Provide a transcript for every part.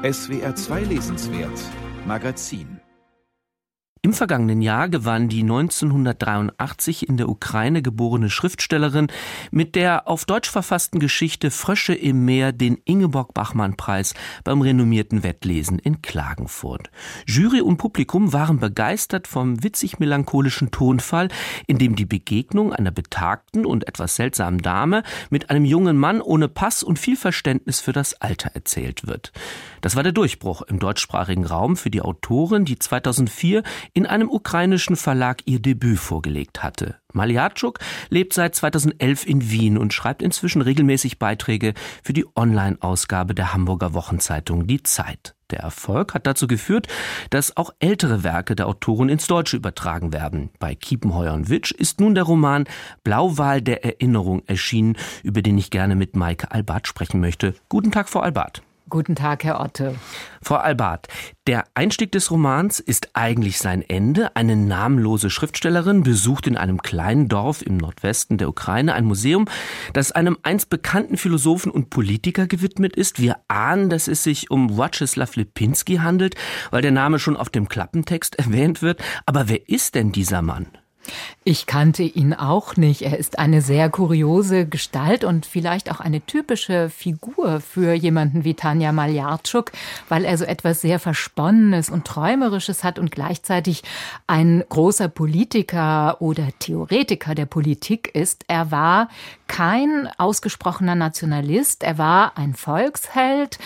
SWR 2 Lesenswert Magazin. Im vergangenen Jahr gewann die 1983 in der Ukraine geborene Schriftstellerin mit der auf Deutsch verfassten Geschichte Frösche im Meer den Ingeborg-Bachmann-Preis beim renommierten Wettlesen in Klagenfurt. Jury und Publikum waren begeistert vom witzig-melancholischen Tonfall, in dem die Begegnung einer betagten und etwas seltsamen Dame mit einem jungen Mann ohne Pass und viel Verständnis für das Alter erzählt wird. Das war der Durchbruch im deutschsprachigen Raum für die Autorin, die 2004 in einem ukrainischen Verlag ihr Debüt vorgelegt hatte. Maljatschuk lebt seit 2011 in Wien und schreibt inzwischen regelmäßig Beiträge für die Online-Ausgabe der Hamburger Wochenzeitung Die Zeit. Der Erfolg hat dazu geführt, dass auch ältere Werke der Autorin ins Deutsche übertragen werden. Bei Kiepenheuer und Witsch ist nun der Roman Blauwal der Erinnerung erschienen, über den ich gerne mit Maike Albart sprechen möchte. Guten Tag, Frau Albart. Guten Tag, Herr Otte. Frau Albart, der Einstieg des Romans ist eigentlich sein Ende. Eine namenlose Schriftstellerin besucht in einem kleinen Dorf im Nordwesten der Ukraine ein Museum, das einem einst bekannten Philosophen und Politiker gewidmet ist. Wir ahnen, dass es sich um Władysław Lipinski handelt, weil der Name schon auf dem Klappentext erwähnt wird. Aber wer ist denn dieser Mann? Ich kannte ihn auch nicht. Er ist eine sehr kuriose Gestalt und vielleicht auch eine typische Figur für jemanden wie Tanja Maljatschuk, weil er so etwas sehr Versponnenes und Träumerisches hat und gleichzeitig ein großer Politiker oder Theoretiker der Politik ist. Er war kein ausgesprochener Nationalist, er war ein Volksheld.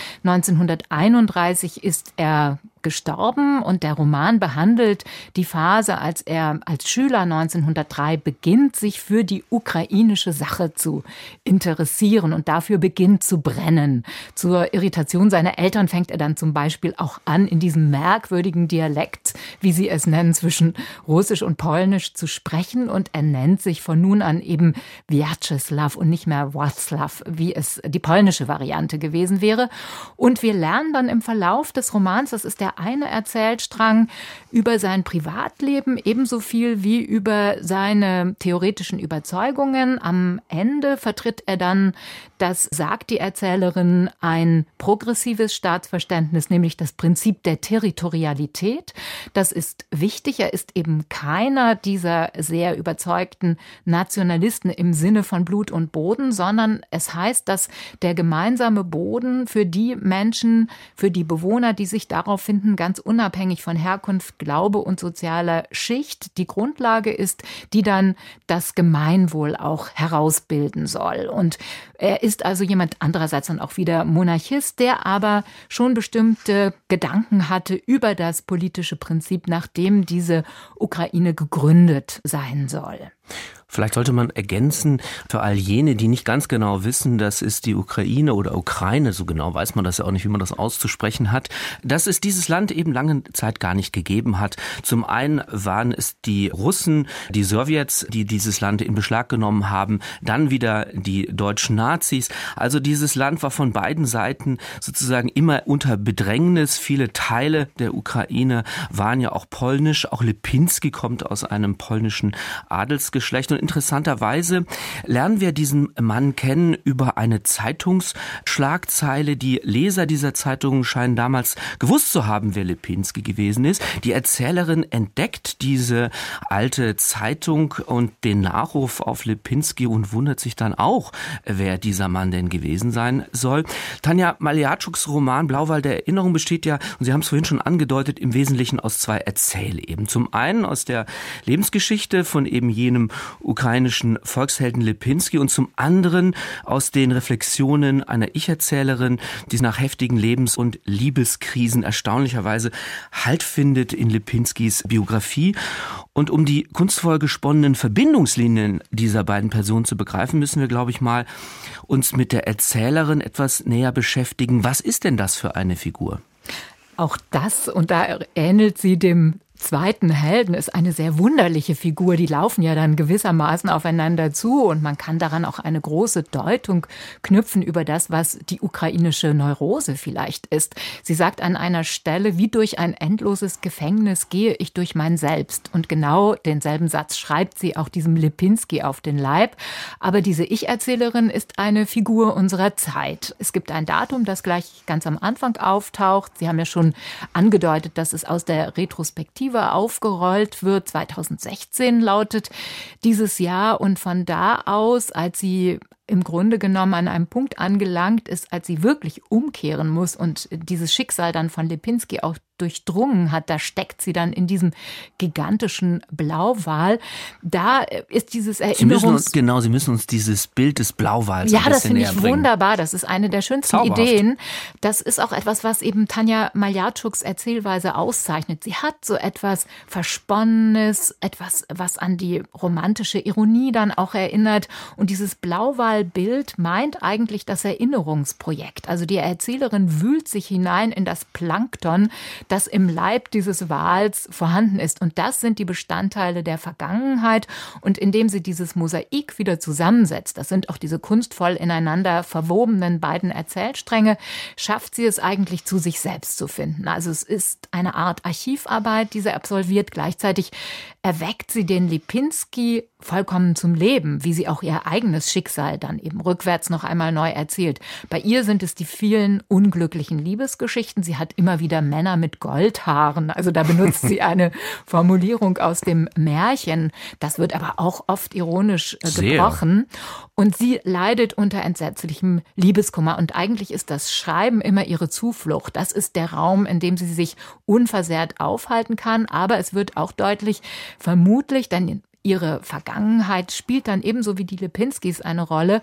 1931 ist er gestorben und der Roman behandelt die Phase, als er als Schüler 1903 beginnt, sich für die ukrainische Sache zu interessieren und dafür beginnt zu brennen. Zur Irritation seiner Eltern fängt er dann zum Beispiel auch an, in diesem merkwürdigen Dialekt, wie sie es nennen, zwischen Russisch und Polnisch zu sprechen und er nennt sich von nun an eben Władysław und nicht mehr Wacław, wie es die polnische Variante gewesen wäre. Und wir lernen dann im Verlauf des Romans, das ist der eine Erzählstrang, über sein Privatleben ebenso viel wie über seine theoretischen Überzeugungen. Am Ende vertritt er dann, das sagt die Erzählerin, ein progressives Staatsverständnis, nämlich das Prinzip der Territorialität. Das ist wichtig. Er ist eben keiner dieser sehr überzeugten Nationalisten im Sinne von Blut und Boden, sondern es heißt, dass der gemeinsame Boden für die Menschen, für die Bewohner, die sich darauf finden, ganz unabhängig von Herkunft, Glaube und sozialer Schicht die Grundlage ist, die dann das Gemeinwohl auch herausbilden soll. Und er ist also jemand andererseits dann auch wieder Monarchist, der aber schon bestimmte Gedanken hatte über das politische Prinzip, nachdem diese Ukraine gegründet sein soll. Vielleicht sollte man ergänzen, für all jene, die nicht ganz genau wissen, das ist die Ukraine oder Ukraine, so genau weiß man das ja auch nicht, wie man das auszusprechen hat, dass es dieses Land eben lange Zeit gar nicht gegeben hat. Zum einen waren es die Russen, die Sowjets, die dieses Land in Beschlag genommen haben, dann wieder die deutschen Nazis. Also dieses Land war von beiden Seiten sozusagen immer unter Bedrängnis. Viele Teile der Ukraine waren ja auch polnisch. Auch Lipinski kommt aus einem polnischen Adelsgeschlecht. Und interessanterweise lernen wir diesen Mann kennen über eine Zeitungsschlagzeile. Die Leser dieser Zeitung scheinen damals gewusst zu haben, wer Lipinski gewesen ist. Die Erzählerin entdeckt diese alte Zeitung und den Nachruf auf Lipinski und wundert sich dann auch, wer dieser Mann denn gewesen sein soll. Tanja Maljatschuks Roman Blauwal der Erinnerung besteht ja, und Sie haben es vorhin schon angedeutet, im Wesentlichen aus zwei Erzählebenen. Zum einen aus der Lebensgeschichte von eben jenem ukrainischen Volkshelden Lipinski und zum anderen aus den Reflexionen einer Ich-Erzählerin, die nach heftigen Lebens- und Liebeskrisen erstaunlicherweise Halt findet in Lipinskis Biografie. Und um die kunstvoll gesponnenen Verbindungslinien dieser beiden Personen zu begreifen, müssen wir, glaube ich, mal uns mit der Erzählerin etwas näher beschäftigen. Was ist denn das für eine Figur? Auch das, und da ähnelt sie dem zweiten Helden ist eine sehr wunderliche Figur. Die laufen ja dann gewissermaßen aufeinander zu und man kann daran auch eine große Deutung knüpfen über das, was die ukrainische Neurose vielleicht ist. Sie sagt an einer Stelle, wie durch ein endloses Gefängnis gehe ich durch mein Selbst. Und genau denselben Satz schreibt sie auch diesem Lipinski auf den Leib. Aber diese Ich-Erzählerin ist eine Figur unserer Zeit. Es gibt ein Datum, das gleich ganz am Anfang auftaucht. Sie haben ja schon angedeutet, dass es aus der Retrospektive aufgerollt wird. 2016 lautet dieses Jahr. Und von da aus, als sie im Grunde genommen an einem Punkt angelangt ist, als sie wirklich umkehren muss und dieses Schicksal dann von Lipinski auch durchdrungen hat, da steckt sie dann in diesem gigantischen Blauwal. Da ist dieses Sie müssen uns dieses Bild des Blauwals ja, ein bisschen das finde ich bringen. Wunderbar. Das ist eine der schönsten Zauberhaft. Ideen. Das ist auch etwas, was eben Tanja Maljarschuks Erzählweise auszeichnet. Sie hat so etwas Versponnenes, etwas, was an die romantische Ironie dann auch erinnert. Und dieses Blauwalbild meint eigentlich das Erinnerungsprojekt. Also die Erzählerin wühlt sich hinein in das Plankton, das im Leib dieses Wals vorhanden ist. Und das sind die Bestandteile der Vergangenheit. Und indem sie dieses Mosaik wieder zusammensetzt, das sind auch diese kunstvoll ineinander verwobenen beiden Erzählstränge, schafft sie es eigentlich zu sich selbst zu finden. Also es ist eine Art Archivarbeit, die sie absolviert. Gleichzeitig erweckt sie den Lipinski vollkommen zum Leben, wie sie auch ihr eigenes Schicksal dann eben rückwärts noch einmal neu erzählt. Bei ihr sind es die vielen unglücklichen Liebesgeschichten. Sie hat immer wieder Männer mit Goldhaaren. Also da benutzt sie eine Formulierung aus dem Märchen. Das wird aber auch oft ironisch gebrochen. Und sie leidet unter entsetzlichem Liebeskummer. Und eigentlich ist das Schreiben immer ihre Zuflucht. Das ist der Raum, in dem sie sich unversehrt aufhalten kann. Aber es wird auch deutlich, vermutlich, denn ihre Vergangenheit spielt dann ebenso wie die Lipinskis eine Rolle,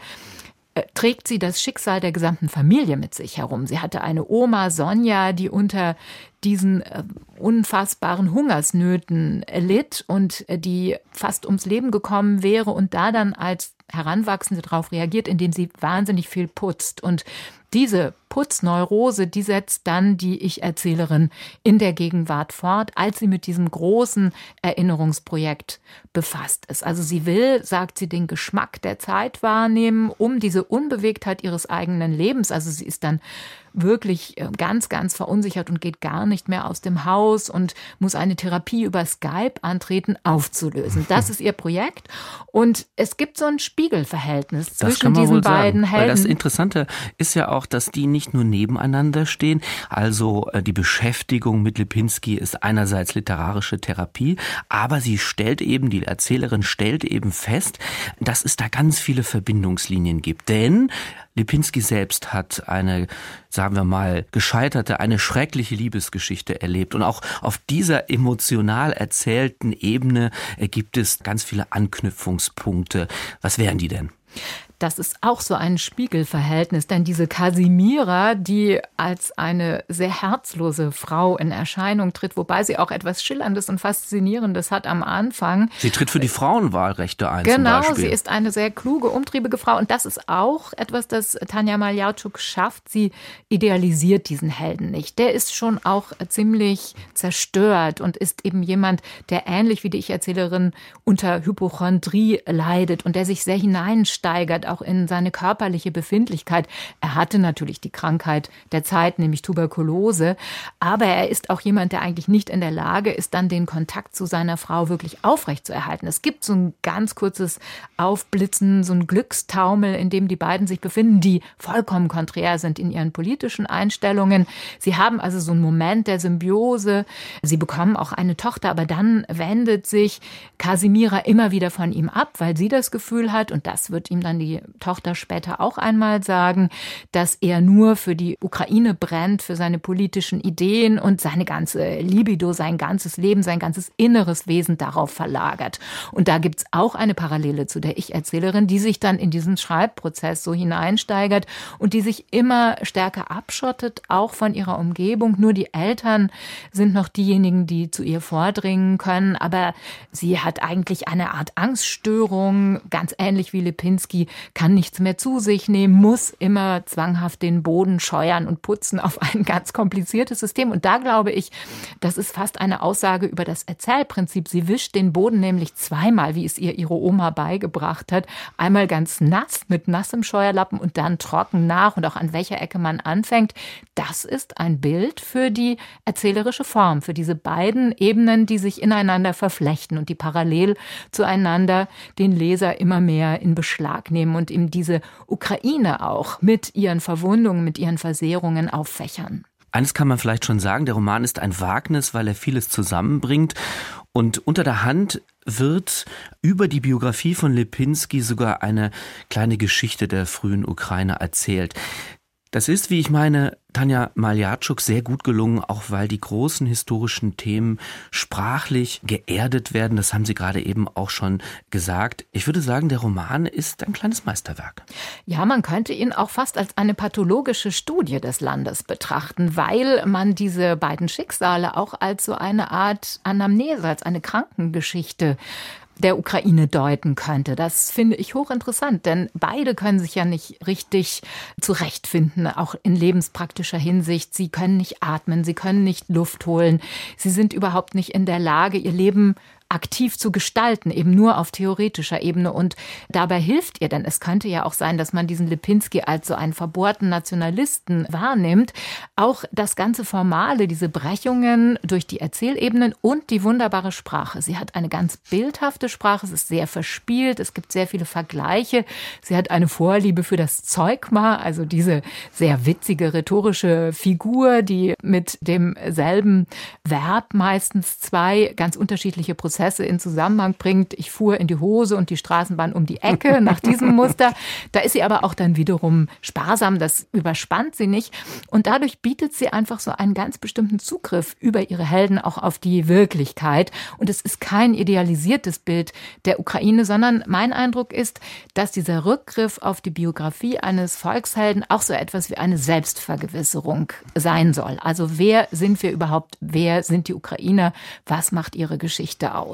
trägt sie das Schicksal der gesamten Familie mit sich herum. Sie hatte eine Oma, Sonja, die unter diesen unfassbaren Hungersnöten litt und die fast ums Leben gekommen wäre und da dann als Heranwachsende darauf reagiert, indem sie wahnsinnig viel putzt. Und diese Putzneurose, die setzt dann die Ich-Erzählerin in der Gegenwart fort, als sie mit diesem großen Erinnerungsprojekt befasst ist. Also sie will, sagt sie, den Geschmack der Zeit wahrnehmen, um diese Unbewegtheit ihres eigenen Lebens. Also sie ist dann wirklich ganz, ganz verunsichert und geht gar nicht mehr aus dem Haus und muss eine Therapie über Skype antreten, aufzulösen. Das ist ihr Projekt. Und es gibt so ein Spiegelverhältnis zwischen diesen beiden Helden. Weil das Interessante ist ja auch, dass die nicht nur nebeneinander stehen. Also die Beschäftigung mit Lipinski ist einerseits literarische Therapie, aber die Erzählerin stellt eben fest, dass es da ganz viele Verbindungslinien gibt. Denn Lipinski selbst hat eine, sagen wir mal, gescheiterte, eine schreckliche Liebesgeschichte erlebt. Und auch auf dieser emotional erzählten Ebene gibt es ganz viele Anknüpfungspunkte. Was wären die denn? Das ist auch so ein Spiegelverhältnis, denn diese Kasimira, die als eine sehr herzlose Frau in Erscheinung tritt, wobei sie auch etwas Schillerndes und Faszinierendes hat am Anfang. Sie tritt für die Frauenwahlrechte ein, genau, zum Beispiel. Sie ist eine sehr kluge, umtriebige Frau und das ist auch etwas, das Tanja Maljarczuk schafft. Sie idealisiert diesen Helden nicht. Der ist schon auch ziemlich zerstört und ist eben jemand, der ähnlich wie die Ich-Erzählerin unter Hypochondrie leidet und der sich sehr hineinsteigert, auch in seine körperliche Befindlichkeit. Er hatte natürlich die Krankheit der Zeit, nämlich Tuberkulose, aber er ist auch jemand, der eigentlich nicht in der Lage ist, dann den Kontakt zu seiner Frau wirklich aufrechtzuerhalten. Es gibt so ein ganz kurzes Aufblitzen, so ein Glückstaumel, in dem die beiden sich befinden, die vollkommen konträr sind in ihren politischen Einstellungen. Sie haben also so einen Moment der Symbiose. Sie bekommen auch eine Tochter, aber dann wendet sich Kasimira immer wieder von ihm ab, weil sie das Gefühl hat, und das wird ihm dann die Tochter später auch einmal sagen, dass er nur für die Ukraine brennt, für seine politischen Ideen und seine ganze Libido, sein ganzes Leben, sein ganzes inneres Wesen darauf verlagert. Und da gibt's auch eine Parallele zu der Ich-Erzählerin, die sich dann in diesen Schreibprozess so hineinsteigert und die sich immer stärker abschottet, auch von ihrer Umgebung. Nur die Eltern sind noch diejenigen, die zu ihr vordringen können, aber sie hat eigentlich eine Art Angststörung, ganz ähnlich wie Lipinski, kann nichts mehr zu sich nehmen, muss immer zwanghaft den Boden scheuern und putzen auf ein ganz kompliziertes System. Und da glaube ich, das ist fast eine Aussage über das Erzählprinzip. Sie wischt den Boden nämlich zweimal, wie es ihr ihre Oma beigebracht hat. Einmal ganz nass mit nassem Scheuerlappen und dann trocken nach, und auch an welcher Ecke man anfängt. Das ist ein Bild für die erzählerische Form, für diese beiden Ebenen, die sich ineinander verflechten und die parallel zueinander den Leser immer mehr in Beschlag nehmen und ihm diese Ukraine auch mit ihren Verwundungen, mit ihren Versehrungen auffächern. Eines kann man vielleicht schon sagen, der Roman ist ein Wagnis, weil er vieles zusammenbringt. Und unter der Hand wird über die Biografie von Lipinski sogar eine kleine Geschichte der frühen Ukraine erzählt. Das ist, wie ich meine, Tanja Maljatschuk sehr gut gelungen, auch weil die großen historischen Themen sprachlich geerdet werden. Das haben Sie gerade eben auch schon gesagt. Ich würde sagen, der Roman ist ein kleines Meisterwerk. Ja, man könnte ihn auch fast als eine pathologische Studie des Landes betrachten, weil man diese beiden Schicksale auch als so eine Art Anamnese, als eine Krankengeschichte der Ukraine deuten könnte. Das finde ich hochinteressant, denn beide können sich ja nicht richtig zurechtfinden, auch in lebenspraktischer Hinsicht. Sie können nicht atmen, sie können nicht Luft holen, sie sind überhaupt nicht in der Lage, ihr Leben aktiv zu gestalten, eben nur auf theoretischer Ebene. Und dabei hilft ihr, denn es könnte ja auch sein, dass man diesen Lipinski als so einen verbohrten Nationalisten wahrnimmt. Auch das ganze Formale, diese Brechungen durch die Erzählebenen und die wunderbare Sprache. Sie hat eine ganz bildhafte Sprache, es ist sehr verspielt, es gibt sehr viele Vergleiche. Sie hat eine Vorliebe für das Zeugma, also diese sehr witzige rhetorische Figur, die mit demselben Verb meistens zwei ganz unterschiedliche Prozesse in Zusammenhang bringt. Ich fuhr in die Hose und die Straßenbahn um die Ecke nach diesem Muster. Da ist sie aber auch dann wiederum sparsam, das überspannt sie nicht. Und dadurch bietet sie einfach so einen ganz bestimmten Zugriff über ihre Helden auch auf die Wirklichkeit. Und es ist kein idealisiertes Bild der Ukraine, sondern mein Eindruck ist, dass dieser Rückgriff auf die Biografie eines Volkshelden auch so etwas wie eine Selbstvergewisserung sein soll. Also wer sind wir überhaupt? Wer sind die Ukrainer? Was macht ihre Geschichte aus?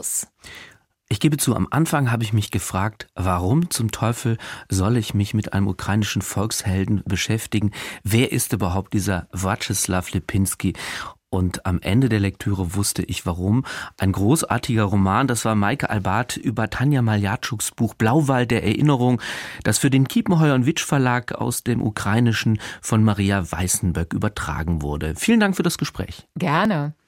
Ich gebe zu, am Anfang habe ich mich gefragt, warum zum Teufel soll ich mich mit einem ukrainischen Volkshelden beschäftigen? Wer ist überhaupt dieser Wjatscheslaw Lipinski? Und am Ende der Lektüre wusste ich, warum. Ein großartiger Roman, das war Maike Albart über Tanja Maljatschuks Buch Blauwald der Erinnerung, das für den Kiepenheuer und Witsch Verlag aus dem Ukrainischen von Maria Weißenböck übertragen wurde. Vielen Dank für das Gespräch. Gerne.